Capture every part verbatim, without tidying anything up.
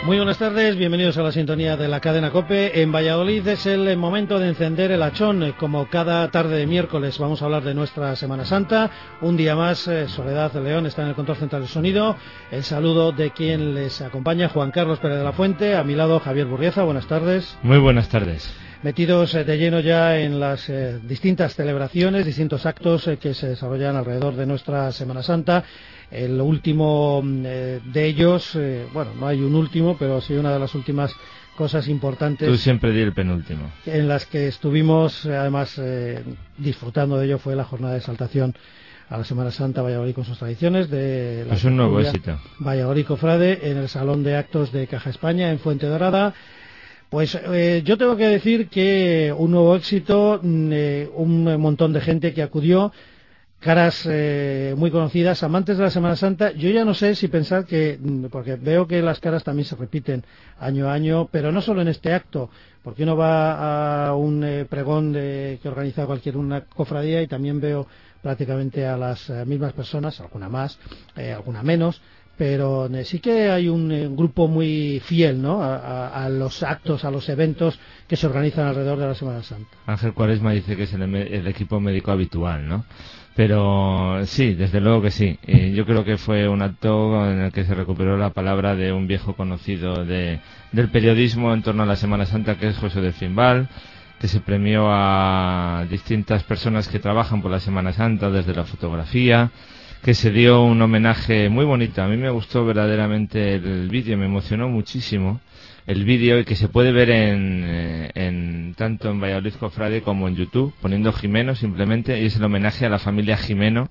Muy buenas tardes, bienvenidos a la sintonía de la cadena COPE. En Valladolid es el momento de encender el hachón. Como cada tarde de miércoles vamos a hablar de nuestra Semana Santa. Un día más, eh, Soledad León está en el control central de sonido. El saludo de quien les acompaña, Juan Carlos Pérez de la Fuente. A mi lado, Javier Burrieza. Buenas tardes. Muy buenas tardes. Metidos eh, de lleno ya en las eh, distintas celebraciones, distintos actos eh, que se desarrollan alrededor de nuestra Semana Santa. El último eh, de ellos, eh, bueno, no hay un último, pero sí una de las últimas cosas importantes. Tú siempre di el penúltimo. En las que estuvimos, eh, además, eh, disfrutando de ello, fue la jornada de exaltación a la Semana Santa Valladolid con sus tradiciones. De la es un nuevo éxito. Valladolid Cofrade en el Salón de Actos de Caja España, en Fuente Dorada. Pues eh, yo tengo que decir que un nuevo éxito, eh, un montón de gente que acudió, caras eh, muy conocidas, amantes de la Semana Santa. Yo ya no sé si pensar que, porque veo que las caras también se repiten año a año, pero no solo en este acto, porque uno va a un eh, pregón de, que organiza cualquier una cofradía y también veo prácticamente a las eh, mismas personas, alguna más, eh, alguna menos, pero eh, sí que hay un, eh, un grupo muy fiel, ¿no?, a, a, a los actos, a los eventos que se organizan alrededor de la Semana Santa. Ángel Cuaresma dice que es el, el equipo médico habitual, ¿no? Pero sí, desde luego que sí. Y yo creo que fue un acto en el que se recuperó la palabra de un viejo conocido de, del periodismo en torno a la Semana Santa, que es José de Fimbal, que se premió a distintas personas que trabajan por la Semana Santa, desde la fotografía, que se dio un homenaje muy bonito. A mí me gustó verdaderamente el vídeo, me emocionó muchísimo el vídeo, y que se puede ver en, en tanto en Valladolid Cofrade como en YouTube, poniendo Jimeno simplemente, y es el homenaje a la familia Jimeno.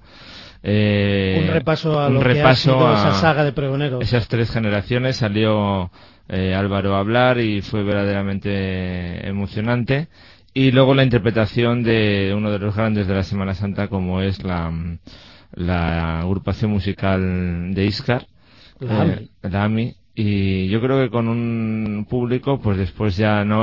Eh, un repaso a un lo repaso que ha sido a esa saga de pregoneros. Esas tres generaciones. Salió eh, Álvaro a hablar y fue verdaderamente emocionante. Y luego la interpretación de uno de los grandes de la Semana Santa, como es la, la agrupación musical de Íscar, la AMI. Eh, la AMI. Y yo creo que con un público, pues después ya no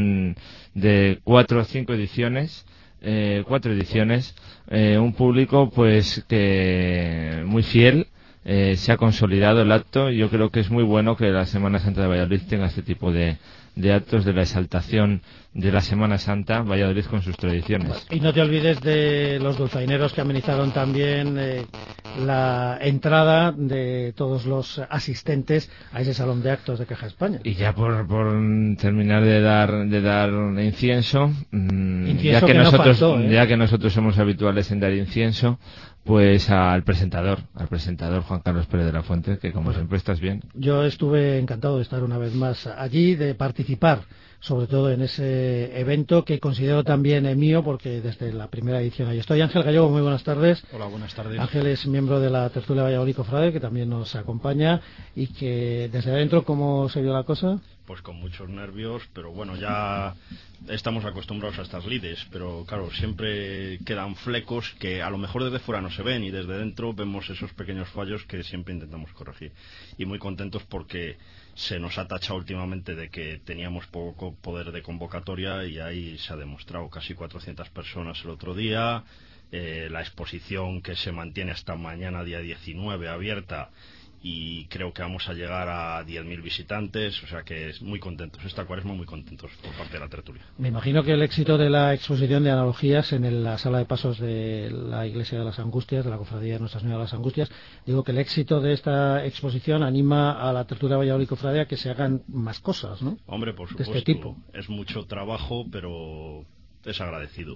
de cuatro o cinco ediciones, eh, cuatro ediciones, eh, un público pues que muy fiel, eh, se ha consolidado el acto. Y yo creo que es muy bueno que la Semana Santa de Valladolid tenga este tipo de, de actos de la exaltación de la Semana Santa, Valladolid con sus tradiciones. Y no te olvides de los dulzaineros que amenizaron también eh, la entrada de todos los asistentes a ese salón de actos de Caja España. Y ya por, por terminar de dar de dar incienso, incienso ya que, que nosotros no faltó, ¿eh? ya que nosotros somos habituales en dar incienso, pues al presentador, al presentador Juan Carlos Pérez de la Fuente, que como bueno, siempre estás bien. Yo estuve encantado de estar una vez más allí, de participar sobre todo en ese evento que considero también eh, mío, porque desde la primera edición ahí estoy. Ángel Gallego, muy buenas tardes. Hola, buenas tardes. Ángel es miembro de la tertulia Valladolid Cofrade, que también nos acompaña, y que desde adentro, ¿cómo se vio la cosa? Pues con muchos nervios, pero bueno, ya estamos acostumbrados a estas lides, pero claro, siempre quedan flecos que a lo mejor desde fuera no se ven, y desde dentro vemos esos pequeños fallos que siempre intentamos corregir. Y muy contentos porque se nos ha tachado últimamente de que teníamos poco poder de convocatoria, y ahí se ha demostrado. Casi cuatrocientas personas el otro día, eh, la exposición que se mantiene hasta mañana día diecinueve abierta, y creo que vamos a llegar a diez mil visitantes, o sea que es muy contentos, esta cuaresma muy contentos por parte de la tertulia. Me imagino que el éxito de la exposición de analogías en el, la sala de pasos de la Iglesia de las Angustias, de la Cofradía de Nuestra Señora de las Angustias, digo que el éxito de esta exposición anima a la tertulia Valladolid Cofrade a que se hagan más cosas, ¿no? Hombre, por supuesto, de este tipo. Es mucho trabajo, pero es agradecido.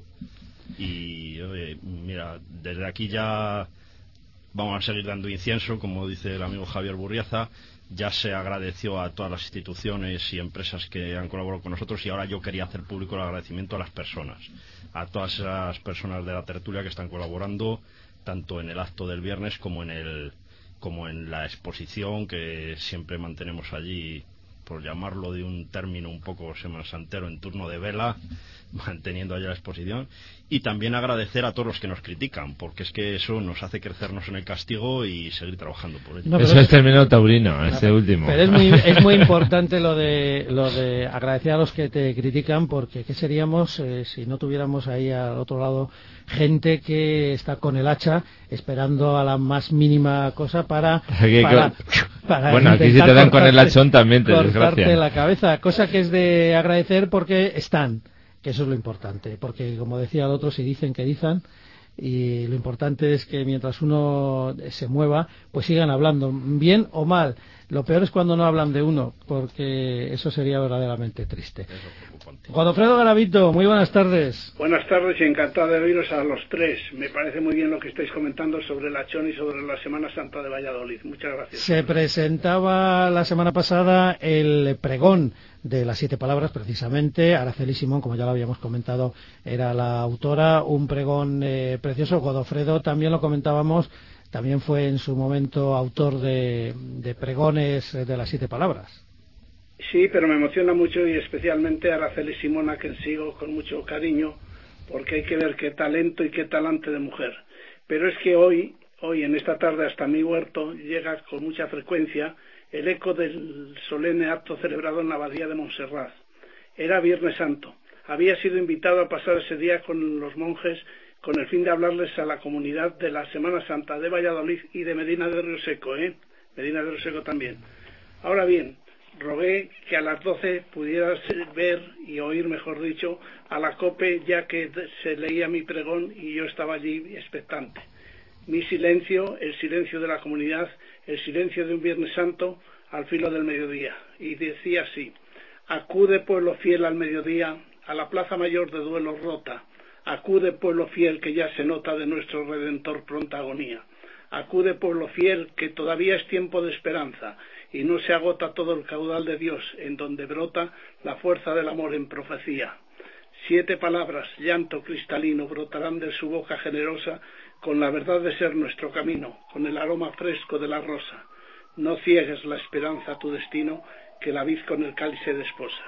Y oye, mira, desde aquí ya vamos a seguir dando incienso, como dice el amigo Javier Burrieza. Ya se agradeció a todas las instituciones y empresas que han colaborado con nosotros, y ahora yo quería hacer público el agradecimiento a las personas, a todas esas personas de la tertulia que están colaborando, tanto en el acto del viernes como en el como en la exposición que siempre mantenemos allí, por llamarlo de un término un poco semansantero, en turno de vela, manteniendo allá la exposición. Y también agradecer a todos los que nos critican, porque es que eso nos hace crecernos en el castigo y seguir trabajando por ello. No, eso es, es término taurino, este último. Pero es muy, es muy importante lo de lo de agradecer a los que te critican, porque ¿qué seríamos eh, si no tuviéramos ahí al otro lado gente que está con el hacha esperando a la más mínima cosa para, para, para bueno, aquí si te dan con el hachón también te desgracian la cabeza, cosa que es de agradecer porque están, que eso es lo importante, porque como decía el otro, si dicen que dicen, y lo importante es que mientras uno se mueva, pues sigan hablando, bien o mal. Lo peor es cuando no hablan de uno, porque eso sería verdaderamente triste. Godofredo Garavito, muy buenas tardes. Buenas tardes y encantado de oíros a los tres. Me parece muy bien lo que estáis comentando sobre el hachón y sobre la Semana Santa de Valladolid. Muchas gracias. Se presentaba la semana pasada el pregón de las siete palabras, precisamente. Araceli Simón, como ya lo habíamos comentado, era la autora. Un pregón eh, precioso. Godofredo, también lo comentábamos, también fue en su momento autor de, de pregones de las siete palabras. Sí, pero me emociona mucho y especialmente a Araceli Simón, a quien sigo con mucho cariño, porque hay que ver qué talento y qué talante de mujer. Pero es que hoy, hoy en esta tarde hasta mi huerto llega con mucha frecuencia el eco del solemne acto celebrado en la abadía de Montserrat. Era Viernes Santo. Había sido invitado a pasar ese día con los monjes con el fin de hablarles a la comunidad de la Semana Santa de Valladolid y de Medina de Río Seco, ¿eh? Medina de Río Seco también. Ahora bien, rogué que a las doce pudieras ver y oír, mejor dicho, a la COPE, ya que se leía mi pregón y yo estaba allí expectante. Mi silencio, el silencio de la comunidad, el silencio de un Viernes Santo al filo del mediodía. Y decía así: acude pueblo fiel al mediodía, a la plaza mayor de duelo rota. Acude pueblo fiel que ya se nota de nuestro Redentor pronta agonía. Acude pueblo fiel que todavía es tiempo de esperanza y no se agota todo el caudal de Dios, en donde brota la fuerza del amor en profecía. Siete palabras, llanto cristalino, brotarán de su boca generosa con la verdad de ser nuestro camino, con el aroma fresco de la rosa. No ciegues la esperanza a tu destino, que la vid con el cáliz se desposa.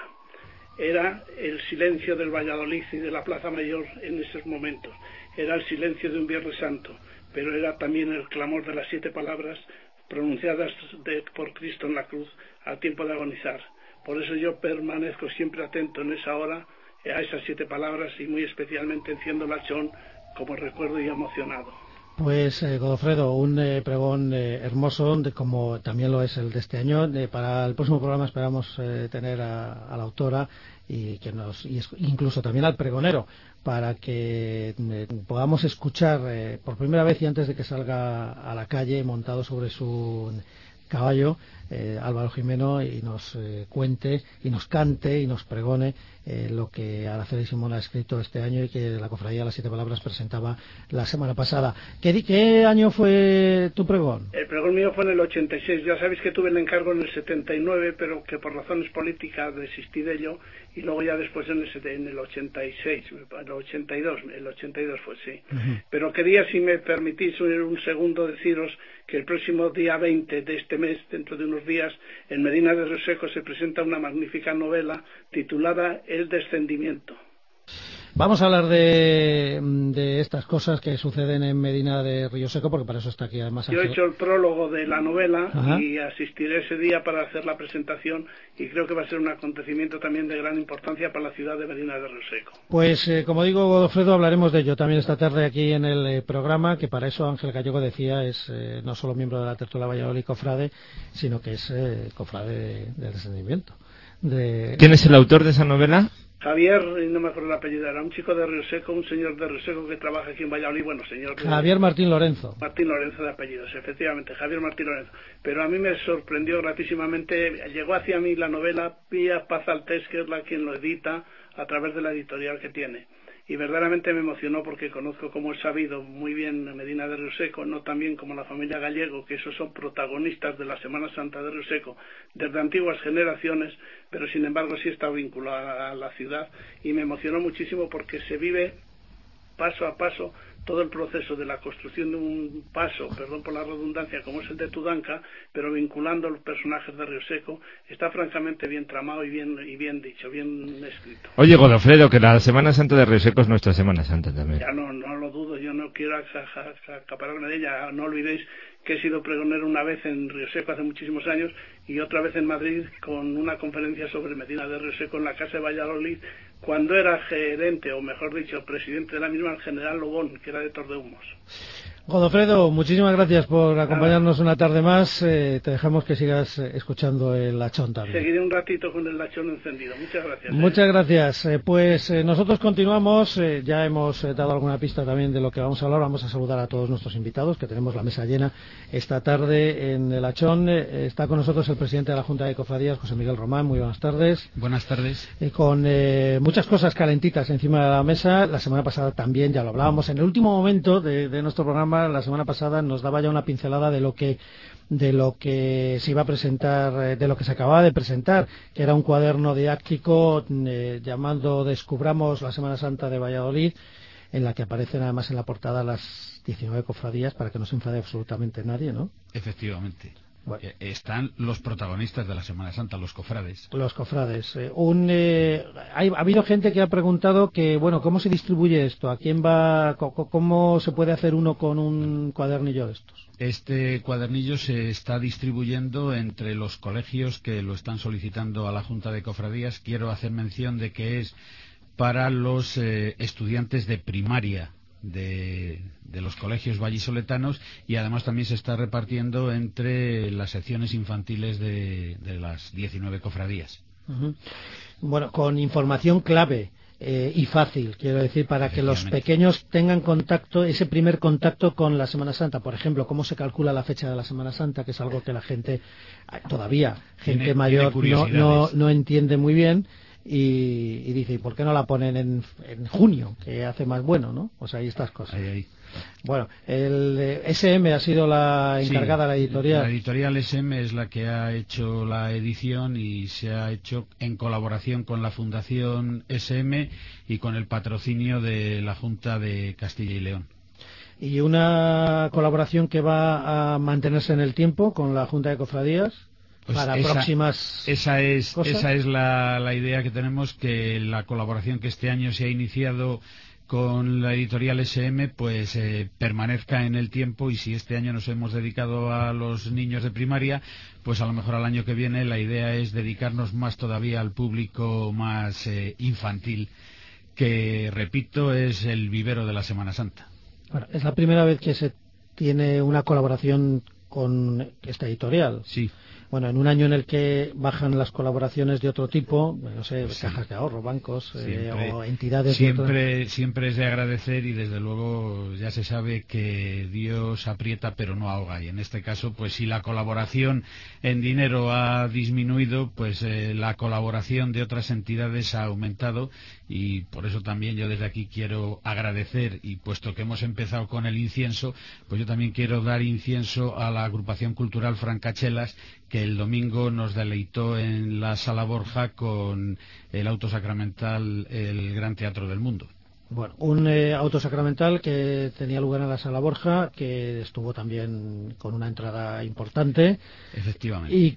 Era el silencio del Valladolid y de la Plaza Mayor en esos momentos. Era el silencio de un Viernes Santo, pero era también el clamor de las siete palabras pronunciadas de, por Cristo en la cruz al tiempo de agonizar. Por eso yo permanezco siempre atento en esa hora a esas siete palabras y muy especialmente enciendo el hachón como recuerdo y emocionado. Pues eh, Godofredo, un eh, pregón eh, hermoso, de, como también lo es el de este año. De, para el próximo programa esperamos eh, tener a, a la autora y que nos y es, incluso también al pregonero, para que eh, podamos escuchar eh, por primera vez y antes de que salga a la calle montado sobre su caballo, eh, Álvaro Jimeno, y nos eh, cuente y nos cante y nos pregone eh, lo que Araceli Simón ha escrito este año y que la Cofradía de las Siete Palabras presentaba la semana pasada. ¿Qué, qué año fue tu pregón? El pregón mío fue en el ochenta y seis. Ya sabéis que tuve el encargo en el setenta y nueve, pero que por razones políticas desistí de ello, y luego ya después en el, en el ochenta y seis, el ochenta y dos, el ochenta y dos fue, sí. Uh-huh. Pero quería, si me permitís un segundo, deciros que el próximo día veinte de este mes, dentro de unos días, en Medina de Río Seco se presenta una magnífica novela titulada El Descendimiento. Vamos a hablar de, de estas cosas que suceden en Medina de Río Seco, porque para eso está aquí además. Yo he hecho el prólogo de la novela. Ajá. Y asistiré ese día para hacer la presentación, y creo que va a ser un acontecimiento también de gran importancia para la ciudad de Medina de Río Seco. Pues eh, como digo, Godofredo, hablaremos de ello también esta tarde aquí en el eh, programa, que para eso Ángel Gallego decía es eh, no solo miembro de la tertulia Valladolid Cofrade, sino que es eh, cofrade de, del Descendimiento. De... ¿Quién es el autor de esa novela? Javier, no me acuerdo el apellido, era un chico de Río Seco, un señor de Río Seco que trabaja aquí en Valladolid, bueno, señor... Javier Martín Lorenzo. Martín Lorenzo de apellidos, efectivamente, Javier Martín Lorenzo. Pero a mí me sorprendió gratísimamente, llegó hacia mí la novela vía Paz Altés, que es la quien lo edita, a través de la editorial que tiene. Y verdaderamente me emocionó porque conozco, como he sabido muy bien, Medina de Río Seco, no tan bien como la familia Gallego, que esos son protagonistas de la Semana Santa de Río Seco desde antiguas generaciones, pero sin embargo sí está vinculado a la ciudad, y me emocionó muchísimo porque se vive paso a paso todo el proceso de la construcción de un paso, perdón por la redundancia, como es el de Tudanca, pero vinculando los personajes de Río Seco. Está francamente bien tramado y bien y bien dicho, bien escrito. Oye, Godofredo, que la Semana Santa de Río Seco es nuestra Semana Santa también. Ya no, no lo dudo, yo no quiero acapararme de ella. No olvidéis que he sido pregonero una vez en Río Seco hace muchísimos años y otra vez en Madrid con una conferencia sobre Medina de Río Seco en la Casa de Valladolid, cuando era gerente, o mejor dicho, presidente de la misma, el general Lobón, que era de Tordehumos. Godofredo, muchísimas gracias por acompañarnos una tarde más. Eh, te dejamos que sigas eh, escuchando el Lachón también. Seguiré un ratito con el Lachón encendido. Muchas gracias. ¿eh? Muchas gracias. Eh, pues eh, nosotros continuamos. Eh, ya hemos eh, dado alguna pista también de lo que vamos a hablar. Vamos a saludar a todos nuestros invitados, que tenemos la mesa llena esta tarde en el Lachón. Eh, está con nosotros el presidente de la Junta de Cofradías, José Miguel Román. Muy buenas tardes. Buenas tardes. Eh, con eh, muchas cosas calentitas encima de la mesa. La semana pasada también, ya lo hablábamos. En el último momento de, de nuestro programa, la semana pasada, nos daba ya una pincelada de lo que de lo que se iba a presentar, de lo que se acababa de presentar, que era un cuaderno didáctico eh, llamado Descubramos la Semana Santa de Valladolid, en la que aparecen además en la portada las diecinueve cofradías, para que no se enfade absolutamente nadie, ¿no? Efectivamente. Bueno. Están los protagonistas de la Semana Santa, los cofrades. Los cofrades. Eh, un, eh, hay, ha habido gente que ha preguntado que, bueno, ¿cómo se distribuye esto? ¿A quién va? ¿Cómo se puede hacer uno con un cuadernillo de estos? Este cuadernillo se está distribuyendo entre los colegios que lo están solicitando a la Junta de Cofradías. Quiero hacer mención de que es para los eh, estudiantes de primaria de, de los colegios vallisoletanos, y además también se está repartiendo entre las secciones infantiles de, de las diecinueve cofradías. Uh-huh. Bueno, con información clave eh, y fácil, quiero decir, para que los pequeños tengan contacto, ese primer contacto con la Semana Santa. Por ejemplo, cómo se calcula la fecha de la Semana Santa, que es algo que la gente, todavía, gente tiene, mayor, tiene no, no, no entiende muy bien. Y, y dice, ¿y por qué no la ponen en, en junio, que hace más bueno, ¿no? Pues ahí estas cosas. Ahí, ahí. Bueno, el eh, S M ha sido la encargada, sí, la editorial. La editorial S M es la que ha hecho la edición, y se ha hecho en colaboración con la Fundación S M y con el patrocinio de la Junta de Castilla y León. Y una colaboración que va a mantenerse en el tiempo con la Junta de Cofradías. Pues para esa, próximas esa es cosas. Esa es la, la idea que tenemos, que la colaboración que este año se ha iniciado con la editorial S M pues eh, permanezca en el tiempo, y si este año nos hemos dedicado a los niños de primaria, pues a lo mejor al año que viene la idea es dedicarnos más todavía al público más eh, infantil, que, repito, es el vivero de la Semana Santa. Bueno, es la primera vez que se tiene una colaboración con esta editorial. Sí. Bueno, en un año en el que bajan las colaboraciones de otro tipo, no sé, sí, cajas de ahorro, bancos siempre, eh, o entidades... Siempre, de otra... siempre es de agradecer, y desde luego ya se sabe que Dios aprieta pero no ahoga, y en este caso, pues si la colaboración en dinero ha disminuido, pues eh, la colaboración de otras entidades ha aumentado, y por eso también yo desde aquí quiero agradecer, y puesto que hemos empezado con el incienso, pues yo también quiero dar incienso a la agrupación cultural Francachelas, que el domingo nos deleitó en la Sala Borja con el auto sacramental, el Gran Teatro del Mundo. Bueno, un eh, auto sacramental que tenía lugar en la Sala Borja, que estuvo también con una entrada importante. Efectivamente. Y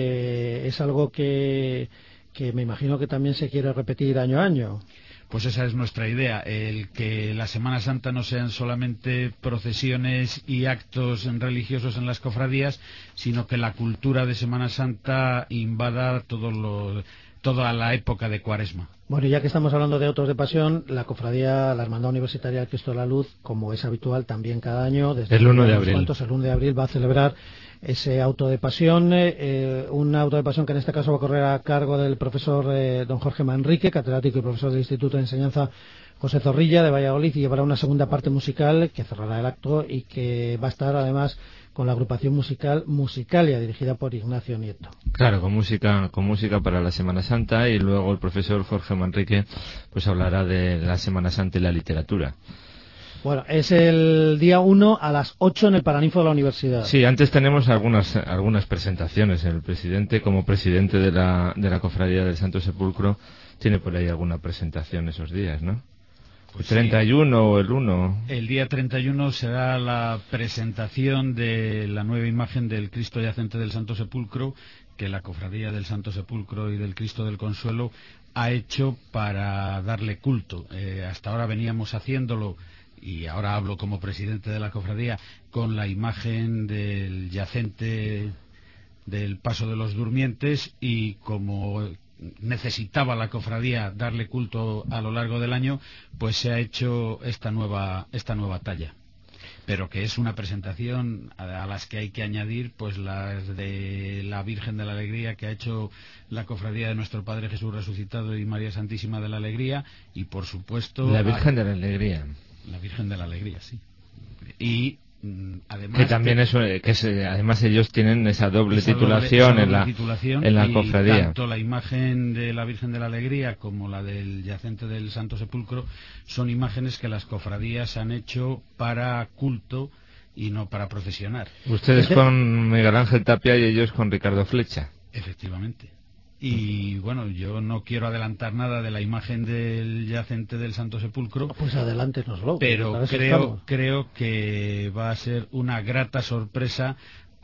que es algo que, que me imagino que también se quiere repetir año a año. Pues esa es nuestra idea, el que la Semana Santa no sean solamente procesiones y actos religiosos en las cofradías, sino que la cultura de Semana Santa invada todo lo, toda la época de Cuaresma. Bueno, y ya que estamos hablando de autos de pasión, la cofradía, la Hermandad Universitaria del Cristo de la Luz, como es habitual también cada año, desde el uno de abril. Cuantos, el uno de abril va a celebrar ese auto de pasión, eh, un auto de pasión que en este caso va a correr a cargo del profesor eh, don Jorge Manrique, catedrático y profesor del Instituto de Enseñanza José Zorrilla de Valladolid, y llevará una segunda parte musical que cerrará el acto, y que va a estar además con la agrupación musical Musicalia, dirigida por Ignacio Nieto. Claro, con música, con música para la Semana Santa, y luego el profesor Jorge Manrique pues hablará de la Semana Santa y la literatura. Bueno, es el día uno a las ocho en el Paraninfo de la Universidad. Sí, antes tenemos algunas algunas presentaciones. El presidente, como presidente de la de la Cofradía del Santo Sepulcro, tiene por ahí alguna presentación esos días, ¿no? Pues el treinta y uno sí. O el uno. El día treinta y uno será la presentación de la nueva imagen del Cristo Yacente del Santo Sepulcro, que la Cofradía del Santo Sepulcro y del Cristo del Consuelo ha hecho para darle culto. Eh, hasta ahora veníamos haciéndolo, y ahora hablo como presidente de la cofradía, con la imagen del yacente del Paso de los Durmientes, y como necesitaba la cofradía darle culto a lo largo del año, pues se ha hecho esta nueva esta nueva talla. pero que es una presentación a, a las que hay que añadir pues las de la Virgen de la Alegría que ha hecho la Cofradía de Nuestro Padre Jesús Resucitado y María Santísima de la Alegría, y por supuesto la Virgen de la Alegría. La Virgen de la Alegría, sí. Y además que también que, eso que es, además ellos tienen esa doble esa titulación, doble, esa en, doble la, titulación en la y cofradía. Tanto la imagen de la Virgen de la Alegría como la del yacente del Santo Sepulcro son imágenes que las cofradías han hecho para culto y no para procesionar. Ustedes con Miguel Ángel Tapia y ellos con Ricardo Flecha. Efectivamente. Y bueno, yo no quiero adelantar nada de la imagen del yacente del Santo Sepulcro. Pues adelántenoslo. Pero creo, creo que va a ser una grata sorpresa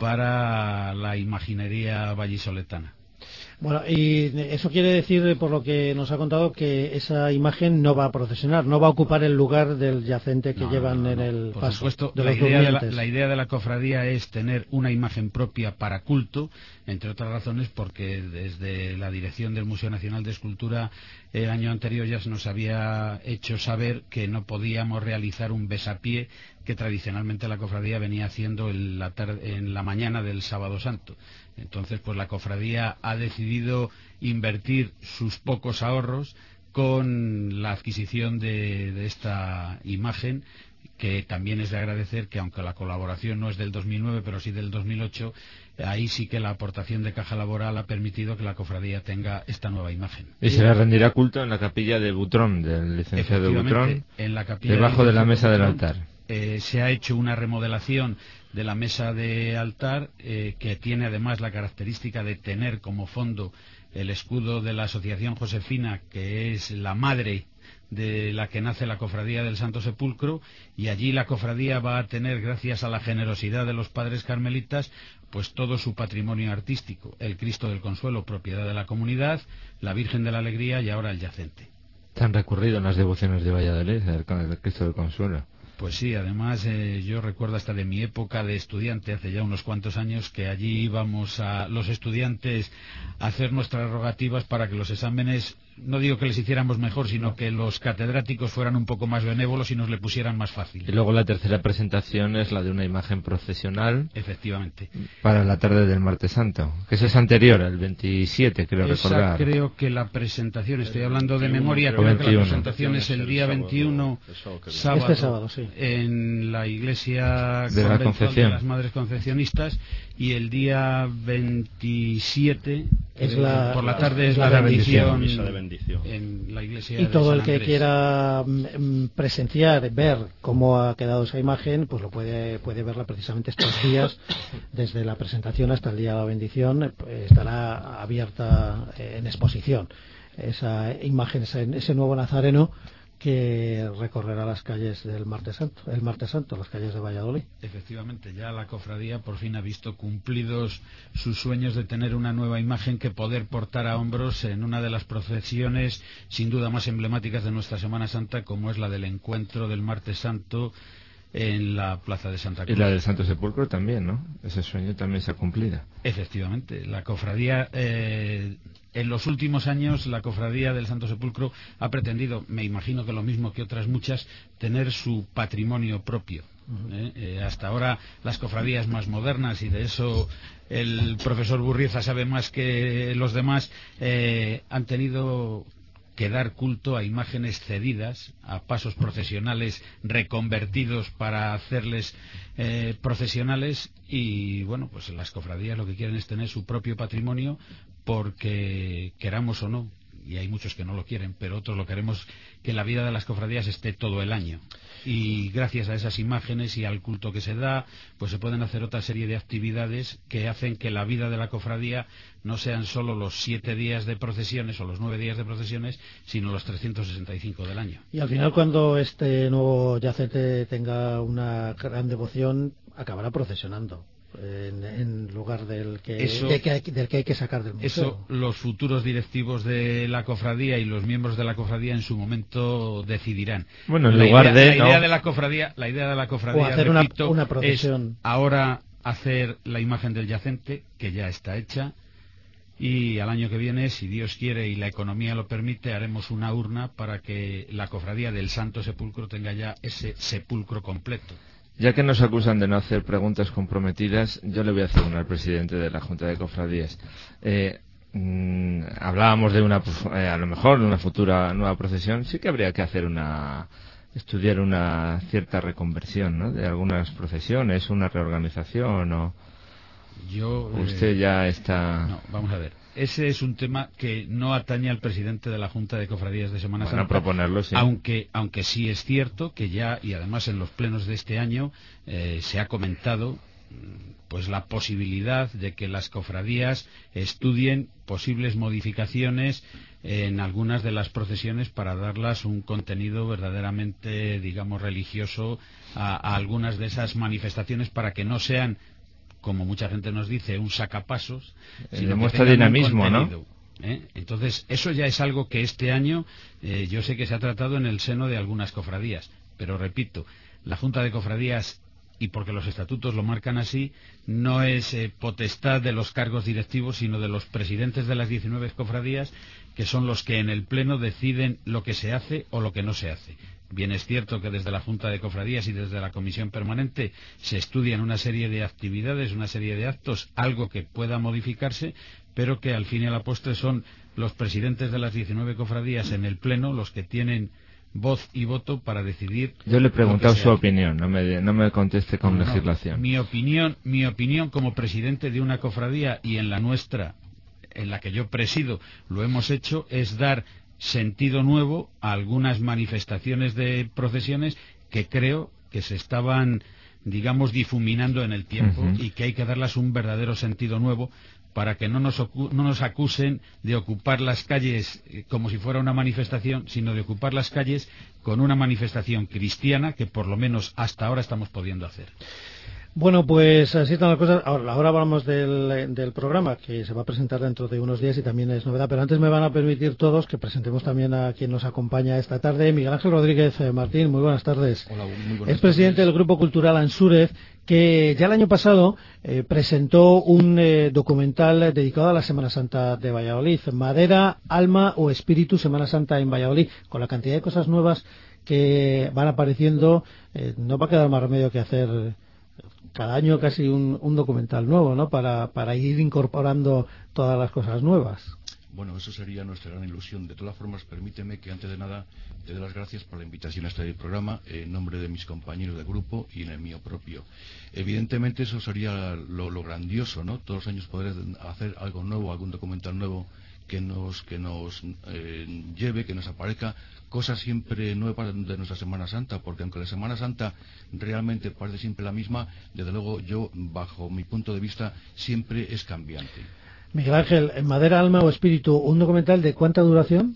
para la imaginería vallisoletana. Bueno, y eso quiere decir, por lo que nos ha contado, que esa imagen no va a procesionar, no va a ocupar el lugar del yacente que no, llevan no, no, en el por paso. Supuesto, de la, los idea de la, la idea de la cofradía es tener una imagen propia para culto, entre otras razones porque desde la dirección del Museo Nacional de Escultura el año anterior ya se nos había hecho saber que no podíamos realizar un besapié que tradicionalmente la cofradía venía haciendo en la, tarde, en la mañana del Sábado Santo. Entonces, pues la cofradía ha decidido invertir sus pocos ahorros con la adquisición de, de esta imagen, que también es de agradecer que, aunque la colaboración no es del dos mil nueve, pero sí del dos mil ocho, ahí sí que la aportación de Caja Laboral ha permitido que la cofradía tenga esta nueva imagen. Y se le rendirá culto en la capilla de Butrón, del licenciado Butrón, en la capilla debajo de la mesa Butrón, del altar. Eh, se ha hecho una remodelación de la mesa de altar eh, que tiene además la característica de tener como fondo el escudo de la Asociación Josefina, que es la madre de la que nace la Cofradía del Santo Sepulcro, y allí la cofradía va a tener, gracias a la generosidad de los padres carmelitas, pues todo su patrimonio artístico: el Cristo del Consuelo, propiedad de la comunidad, la Virgen de la Alegría y ahora el yacente. Tan recurrido en las devociones de Valladolid, el Cristo del Consuelo. Pues sí, además eh, yo recuerdo hasta de mi época de estudiante, hace ya unos cuantos años, que allí íbamos a los estudiantes a hacer nuestras rogativas para que los exámenes, no digo que les hiciéramos mejor, sino que los catedráticos fueran un poco más benévolos y nos le pusieran más fácil. Y luego la tercera presentación es la de una imagen procesional. Efectivamente. Para la tarde del Martes Santo, que esa es anterior, el veintisiete, creo esa recordar. Creo que la presentación, estoy hablando de memoria, creo creo que la presentación es el día veintiuno, sábado, este sábado, sí, en la iglesia de la Concepción de las Madres Concepcionistas, y el día veintisiete es eh, la, por la tarde es es la, la bendición, bendición, de bendición en la iglesia y de todo San el que Andrés. quiera mm, presenciar, ver cómo ha quedado esa imagen, pues lo puede puede verla precisamente estos días, desde la presentación hasta el día de la bendición. Pues estará abierta en exposición esa imagen, ese, ese nuevo Nazareno que recorrerá las calles del Martes Santo, el Martes Santo, las calles de Valladolid. Efectivamente, ya la cofradía por fin ha visto cumplidos sus sueños de tener una nueva imagen que poder portar a hombros en una de las procesiones sin duda más emblemáticas de nuestra Semana Santa, como es la del encuentro del Martes Santo en la Plaza de Santa Cruz. Y la del Santo Sepulcro también, ¿no? Ese sueño también se ha cumplido. Efectivamente, la cofradía, eh, en los últimos años, la cofradía del Santo Sepulcro ha pretendido, me imagino que lo mismo que otras muchas, tener su patrimonio propio. ¿eh? Eh, hasta ahora las cofradías más modernas, y de eso el profesor Burrieza sabe más que los demás, eh, han tenido que dar culto a imágenes cedidas, a pasos procesionales reconvertidos para hacerles eh, procesionales, y bueno, pues las cofradías lo que quieren es tener su propio patrimonio, porque queramos o no, y hay muchos que no lo quieren, pero otros lo queremos, que la vida de las cofradías esté todo el año. Y gracias a esas imágenes y al culto que se da, pues se pueden hacer otra serie de actividades que hacen que la vida de la cofradía no sean solo los siete días de procesiones o los nueve días de procesiones, sino los trescientos sesenta y cinco del año. Y al final, cuando este nuevo yacente tenga una gran devoción, acabará procesionando en, en lugar del que, eso, de que hay, del que hay que sacar del museo. Eso los futuros directivos de la cofradía y los miembros de la cofradía en su momento decidirán. Bueno, en la lugar idea, de la idea no. de la cofradía, la idea de la cofradía, o hacer repito, una, una procesión. Es ahora hacer la imagen del yacente, que ya está hecha, y al año que viene, si Dios quiere y la economía lo permite, haremos una urna para que la cofradía del Santo Sepulcro tenga ya ese sepulcro completo. Ya que nos acusan de no hacer preguntas comprometidas, yo le voy a hacer una al presidente de la Junta de Cofradías. Eh, mmm, hablábamos de una, eh, a lo mejor, de una futura nueva procesión. Sí que habría que hacer una, estudiar una cierta reconversión, ¿no? De algunas procesiones, una reorganización o... Yo, Usted eh, ya está... No, vamos a ver. Ese es un tema que no atañe al presidente de la Junta de Cofradías de Semana Bueno, Santa. proponerlo, sí. Aunque, aunque sí es cierto que ya, y además en los plenos de este año, eh, se ha comentado pues la posibilidad de que las cofradías estudien posibles modificaciones en algunas de las procesiones para darlas un contenido verdaderamente, digamos, religioso a, a algunas de esas manifestaciones, para que no sean, como mucha gente nos dice, un sacapasos, sino demuestra que tengan dinamismo, un ¿no? contenido, ¿eh? Entonces, eso ya es algo que este año eh, yo sé que se ha tratado en el seno de algunas cofradías, pero repito, la Junta de Cofradías, y porque los estatutos lo marcan así, no es eh, potestad de los cargos directivos, sino de los presidentes de las diecinueve cofradías, que son los que en el Pleno deciden lo que se hace o lo que no se hace. Bien es cierto que desde la Junta de Cofradías y desde la Comisión Permanente se estudian una serie de actividades, una serie de actos, algo que pueda modificarse, pero que al fin y a la postre son los presidentes de las diecinueve cofradías en el Pleno los que tienen voz y voto para decidir. Yo le he preguntado su hace. opinión, no me, no me conteste con no, no, legislación. Mi opinión, mi opinión como presidente de una cofradía, y en la nuestra, en la que yo presido, lo hemos hecho, es dar sentido nuevo a algunas manifestaciones de procesiones que creo que se estaban, digamos, difuminando en el tiempo, uh-huh. y que hay que darlas un verdadero sentido nuevo para que no nos, no nos acusen de ocupar las calles como si fuera una manifestación, sino de ocupar las calles con una manifestación cristiana que por lo menos hasta ahora estamos pudiendo hacer. Bueno, pues así están las cosas. Ahora, ahora hablamos del, del programa, que se va a presentar dentro de unos días y también es novedad, pero antes me van a permitir todos que presentemos también a quien nos acompaña esta tarde, Miguel Ángel Rodríguez eh, Martín. Muy buenas tardes. Hola, muy buenas Es presidente tardes. del Grupo Cultural Ansúrez, que ya el año pasado eh, presentó un eh, documental dedicado a la Semana Santa de Valladolid, Madera, Alma o Espíritu, Semana Santa en Valladolid, con la cantidad de cosas nuevas que van apareciendo. Eh, no va a quedar más remedio que hacer cada año casi un, un documental nuevo, ¿no? Para, para ir incorporando todas las cosas nuevas. Bueno, eso sería nuestra gran ilusión. De todas formas, permíteme que antes de nada te dé las gracias por la invitación a este programa en nombre de mis compañeros de grupo y en el mío propio. Evidentemente eso sería lo, lo grandioso, ¿no? Todos los años poder hacer algo nuevo, algún documental nuevo que nos que nos eh, lleve, que nos aparezca cosas siempre nuevas de nuestra Semana Santa, porque aunque la Semana Santa realmente parece siempre la misma, desde luego yo, bajo mi punto de vista, siempre es cambiante. Miguel Ángel, Madera, Alma o Espíritu, ¿un documental de cuánta duración?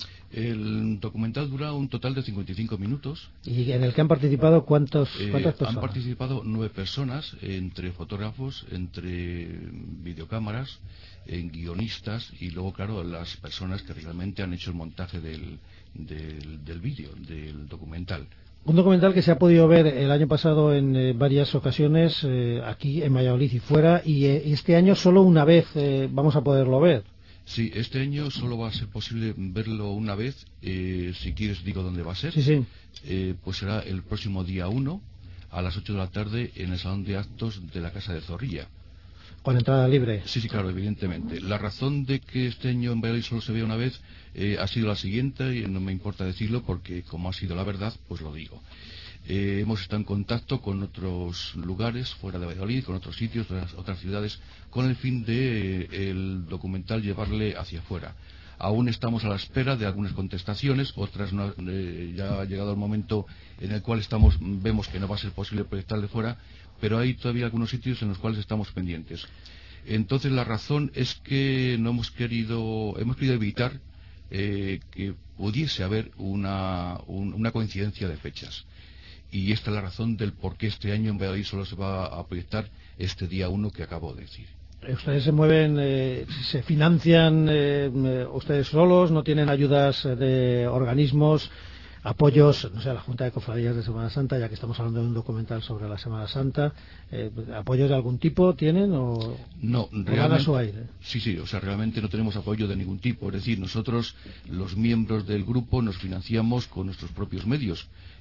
El documental dura un total de cincuenta y cinco minutos. ¿Y en el que han participado cuántos, eh, cuántas personas? Han participado nueve personas, entre fotógrafos, entre videocámaras, en guionistas y luego, claro, las personas que realmente han hecho el montaje del, del, del vídeo, del documental. Un documental que se ha podido ver el año pasado en eh, varias ocasiones, eh, aquí en Valladolid y fuera, y eh, este año solo una vez eh, vamos a poderlo ver. Sí, este año solo va a ser posible verlo una vez. Eh, si quieres digo dónde va a ser. Sí, sí. Eh, pues será el próximo día uno a las ocho de la tarde en el Salón de Actos de la Casa de Zorrilla. Con entrada libre. Sí, sí, claro, evidentemente. La razón de que este año en Valladolid solo se vea una vez eh, ha sido la siguiente, y no me importa decirlo porque como ha sido la verdad, pues lo digo. Eh, hemos estado en contacto con otros lugares fuera de Valladolid, con otros sitios, otras, otras ciudades, con el fin de eh, el documental llevarle hacia afuera. Aún estamos a la espera de algunas contestaciones, otras no, eh, ya ha llegado el momento en el cual estamos, vemos que no va a ser posible proyectarle fuera, pero hay todavía algunos sitios en los cuales estamos pendientes. Entonces la razón es que no hemos querido, hemos querido evitar eh, que pudiese haber una, un, una coincidencia de fechas. Y esta es la razón del por qué este año en Valladolid solo se va a proyectar este día uno que acabo de decir. ¿Ustedes se mueven, eh, se financian eh, ustedes solos? ¿No tienen ayudas de organismos, apoyos, no sé, a la Junta de Cofradías de Semana Santa, ya que estamos hablando de un documental sobre la Semana Santa? Eh, ¿Apoyos de algún tipo tienen o no, realmente, a su aire? Sí, sí, o sea, realmente no tenemos apoyo de ningún tipo. Es decir, nosotros, los miembros del grupo, nos financiamos con nuestros propios medios.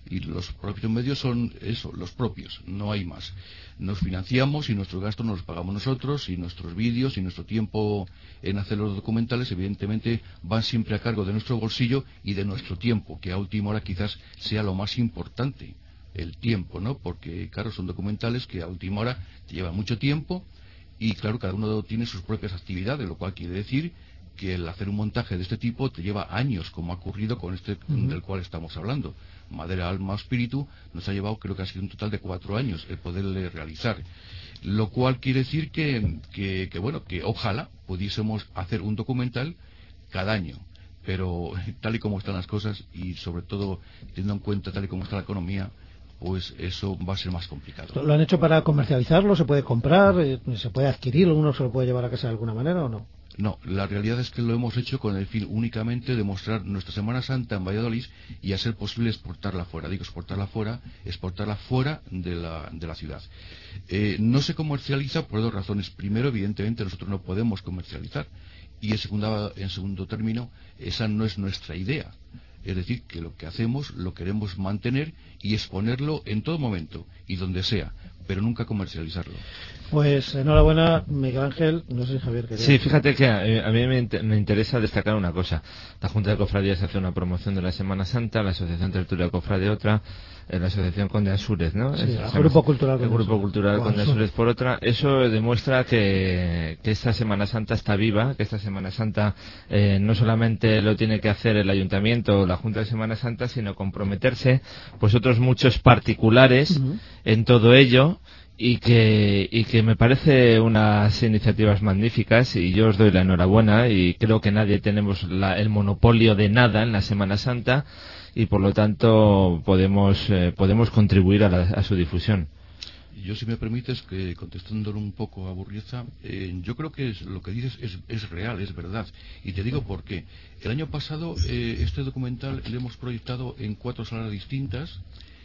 Y los propios medios son eso, los propios, no hay más. Nos financiamos y nuestros gastos nos los pagamos nosotros, y nuestros vídeos y nuestro tiempo en hacer los documentales evidentemente van siempre a cargo de nuestro bolsillo y de nuestro tiempo, que a última hora quizás sea lo más importante, el tiempo, ¿no? Porque claro, son documentales que a última hora te llevan mucho tiempo y claro, cada uno tiene sus propias actividades, lo cual quiere decir que el hacer un montaje de este tipo te lleva años, como ha ocurrido con este uh-huh. del cual estamos hablando. Madera, Alma, Espíritu nos ha llevado, creo que ha sido un total de cuatro años el poderle realizar, lo cual quiere decir que, que, que bueno, que ojalá pudiésemos hacer un documental cada año, pero tal y como están las cosas y sobre todo teniendo en cuenta tal y como está la economía, pues eso va a ser más complicado. ¿Lo han hecho para comercializarlo? ¿Se puede comprar? ¿Se puede adquirir? ¿Uno se lo puede llevar a casa de alguna manera o no? No, la realidad es que lo hemos hecho con el fin únicamente de mostrar nuestra Semana Santa en Valladolid y a ser posible exportarla fuera. Digo exportarla fuera, exportarla fuera de la, de la ciudad. Eh, no se comercializa por dos razones. Primero, evidentemente, nosotros no podemos comercializar. Y en, segunda, en segundo término, esa no es nuestra idea. Es decir, que lo que hacemos lo queremos mantener y exponerlo en todo momento y donde sea, pero nunca comercializarlo. Pues enhorabuena, Miguel Ángel. No sé si Javier quería... Sí, fíjate que a, a mí me, inter, me interesa destacar una cosa. La Junta de Cofradías hace una promoción de la Semana Santa, la Asociación Tertulia Cofrade otra, eh, la Asociación Conde Ansúrez, ¿no? Sí, el Grupo Cultural El Grupo Cultural Conde Ansúrez por otra. Eso demuestra que, que esta Semana Santa está viva, que esta Semana Santa eh, no solamente lo tiene que hacer el Ayuntamiento o la Junta de Semana Santa, sino comprometerse pues otros muchos particulares uh-huh. en todo ello. Y que, y que me parece unas iniciativas magníficas y yo os doy la enhorabuena y creo que nadie tenemos la, el monopolio de nada en la Semana Santa y por lo tanto podemos, eh, podemos contribuir a, la, a su difusión. Yo, si me permites, que contestándole un poco a Burrieza, eh, yo creo que es, lo que dices es, es real, es verdad. Y te digo por qué. El año pasado eh, este documental lo hemos proyectado en cuatro salas distintas.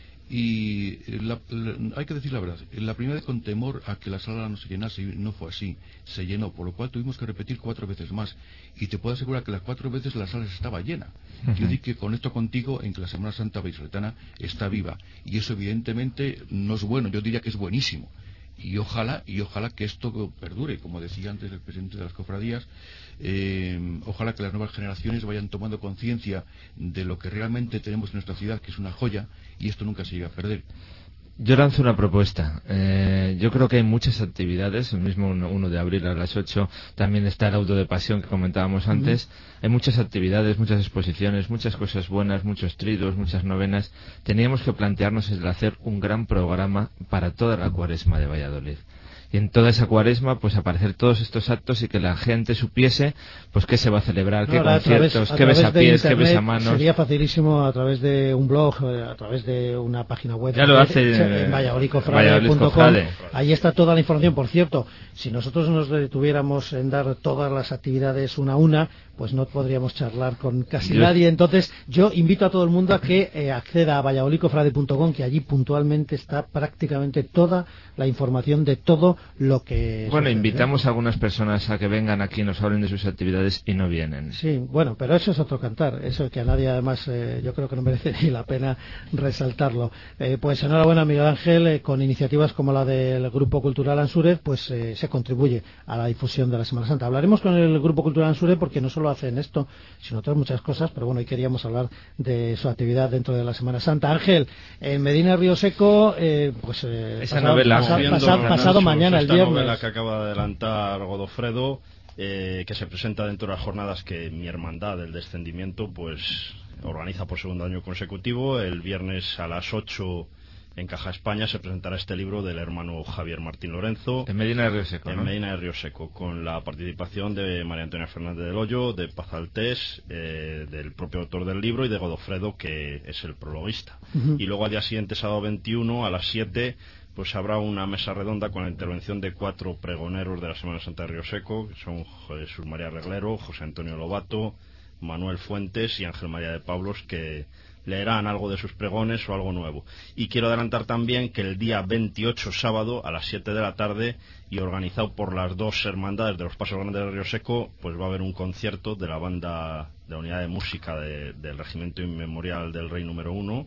Y la, la, hay que decir la verdad, la primera vez con temor a que la sala no se llenase, no fue así, se llenó, por lo cual tuvimos que repetir cuatro veces más. Y te puedo asegurar que las cuatro veces la sala estaba llena. Uh-huh. Yo digo que conecto contigo en que la Semana Santa vallisoletana está viva. Y eso evidentemente no es bueno, yo diría que es buenísimo. Y ojalá, y ojalá que esto perdure, como decía antes el presidente de las cofradías, eh, ojalá que las nuevas generaciones vayan tomando conciencia de lo que realmente tenemos en nuestra ciudad, que es una joya, y esto nunca se llega a perder. Yo lanzo una propuesta. Eh, yo creo que hay muchas actividades. El mismo uno de abril a las ocho también está el Auto de Pasión que comentábamos antes. Uh-huh. Hay muchas actividades, muchas exposiciones, muchas cosas buenas, muchos tridos, muchas novenas. Teníamos que plantearnos el hacer un gran programa para toda la Cuaresma de Valladolid. Y en toda esa Cuaresma pues aparecer todos estos actos y que la gente supiese pues qué se va a celebrar, no, qué conciertos, qué besapiés, qué besamanos. Sería facilísimo a través de un blog, a través de una página web. Ya lo hace en valladolid cofrade punto com. Ahí está toda la información. Por cierto, si nosotros nos detuviéramos en dar todas las actividades una a una, pues no podríamos charlar con casi yo... nadie. Entonces yo invito a todo el mundo a que eh, acceda a valladolid cofrade punto com, que allí puntualmente está prácticamente toda la información de todo lo que... Bueno, invitamos a algunas personas a que vengan aquí y nos hablen de sus actividades y no vienen. Sí, bueno, pero eso es otro cantar. Eso que a nadie además eh, yo creo que no merece ni la pena resaltarlo. Eh, pues enhorabuena, Miguel Ángel, eh, con iniciativas como la del Grupo Cultural Ansúrez, pues eh, se contribuye a la difusión de la Semana Santa. Hablaremos con el Grupo Cultural Ansúrez porque no solo hacen esto, sino otras muchas cosas, pero bueno, hoy queríamos hablar de su actividad dentro de la Semana Santa. Ángel, en Medina Río Seco, eh, pues eh, esa pasado, novela, pasado, pasado, pasado mañana, el esta viernes. Novela que acaba de adelantar Godofredo, eh, que se presenta dentro de las jornadas que mi hermandad, el Descendimiento, pues organiza por segundo año consecutivo. El viernes a las ocho en Caja España se presentará este libro del hermano Javier Martín Lorenzo. En Medina de Río Seco, En ¿no? Medina de Río Seco, con la participación de María Antonia Fernández del Hoyo, de Paz Altés, eh, del propio autor del libro y de Godofredo, que es el prologuista. Uh-huh. Y luego al día siguiente, sábado veintiuno, a las siete, pues habrá una mesa redonda con la intervención de cuatro pregoneros de la Semana Santa de Río Seco, que son Jesús María Reglero, José Antonio Lobato, Manuel Fuentes y Ángel María de Pablos, que leerán algo de sus pregones o algo nuevo. Y quiero adelantar también que el día veintiocho, sábado, a las siete de la tarde, y organizado por las dos hermandades de los Pasos Grandes de Río Seco, pues va a haber un concierto de la banda de la unidad de música de, del Regimiento Inmemorial del Rey número uno,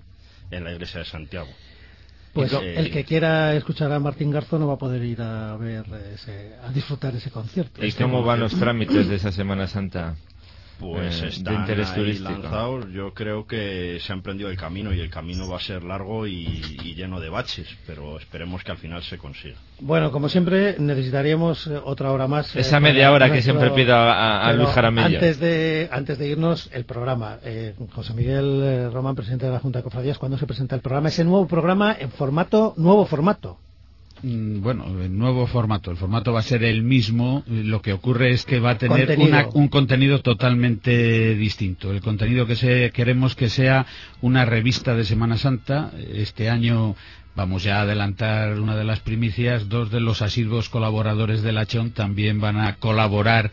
en la iglesia de Santiago. Pues eh, el que quiera escuchar a Martín Garzón no va a poder ir a ver ese, a disfrutar ese concierto. ¿Y cómo van los trámites de esa Semana Santa? Pues eh, están de interés ahí turístico. lanzados. Yo creo que se ha emprendido el camino y el camino va a ser largo y, y lleno de baches, pero esperemos que al final se consiga. Bueno, como siempre, necesitaríamos eh, otra hora más. Esa eh, media hora que nuestro... siempre pido a, a, a Luis Jaramillo. Antes de, antes de irnos, el programa. Eh, José Miguel eh, Román, presidente de la Junta de Cofradías, ¿cuándo se presenta el programa? Ese nuevo programa en formato, nuevo formato. Bueno, el nuevo formato. El formato va a ser el mismo. Lo que ocurre es que va a tener Contenido. Una, un contenido totalmente distinto. El contenido que se, queremos que sea una revista de Semana Santa. Este año vamos ya a adelantar una de las primicias. Dos de los asiduos colaboradores de La Chón también van a colaborar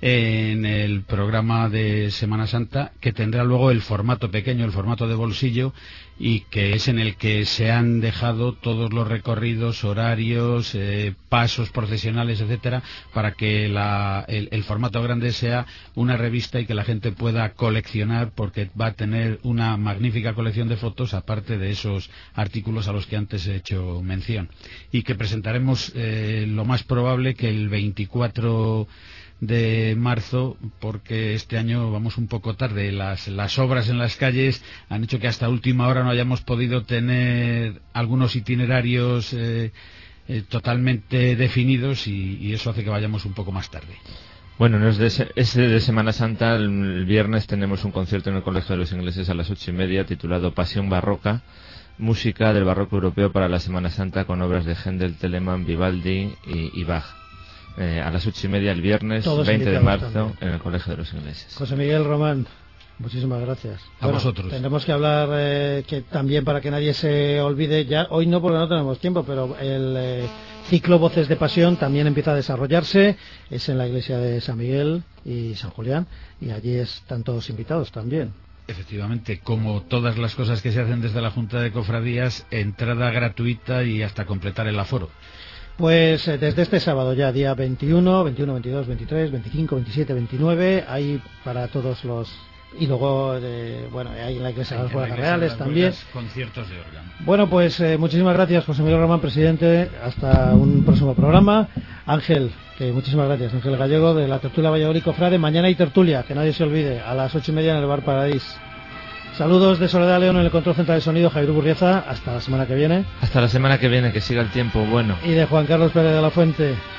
en el programa de Semana Santa, que tendrá luego el formato pequeño, el formato de bolsillo, y que es en el que se han dejado todos los recorridos, horarios, eh, pasos procesionales, etcétera, para que la, el, el formato grande sea una revista y que la gente pueda coleccionar, porque va a tener una magnífica colección de fotos, aparte de esos artículos a los que antes he hecho mención. Y que presentaremos eh, lo más probable que el veinticuatro de marzo, porque este año vamos un poco tarde. Las, las obras en las calles han hecho que hasta última hora no hayamos podido tener algunos itinerarios eh, eh, totalmente definidos, y, y eso hace que vayamos un poco más tarde. Bueno, no es de, ese, es de Semana Santa. El, el viernes tenemos un concierto en el Colegio de los Ingleses a las ocho y media titulado Pasión Barroca, música del barroco europeo para la Semana Santa, con obras de Händel, Telemann, Vivaldi y, y Bach. Eh, a las ocho y media el viernes Todos veinte de marzo también. en el Colegio de los Ingleses. José Miguel Román, muchísimas gracias. A bueno, vosotros. Tendremos que hablar eh, que también, para que nadie se olvide, ya hoy no porque no tenemos tiempo, pero el eh, ciclo Voces de Pasión también empieza a desarrollarse. Es en la iglesia de San Miguel y San Julián, y allí están todos invitados también. Efectivamente, como todas las cosas que se hacen desde la Junta de Cofradías, entrada gratuita y hasta completar el aforo. Pues eh, desde este sábado ya, día veintiuno, veintiuno, veintidós, veintitrés, veinticinco, veintisiete, veintinueve, hay para todos los... Y luego, eh, bueno, hay en la iglesia de las Bodas Reales también. Conciertos de órgano. Bueno, pues eh, muchísimas gracias, José Miguel Román, presidente. Hasta un próximo programa. Ángel, que muchísimas gracias, Ángel Gallego, de la Tertulia Valladolid Cofrade. Mañana hay tertulia, que nadie se olvide, a las ocho y media en el Bar Paradís. Saludos de Soledad León en el control central de sonido, Javier Burriaza. Hasta la semana que viene. Hasta la semana que viene, que siga el tiempo bueno. Y de Juan Carlos Pérez de la Fuente.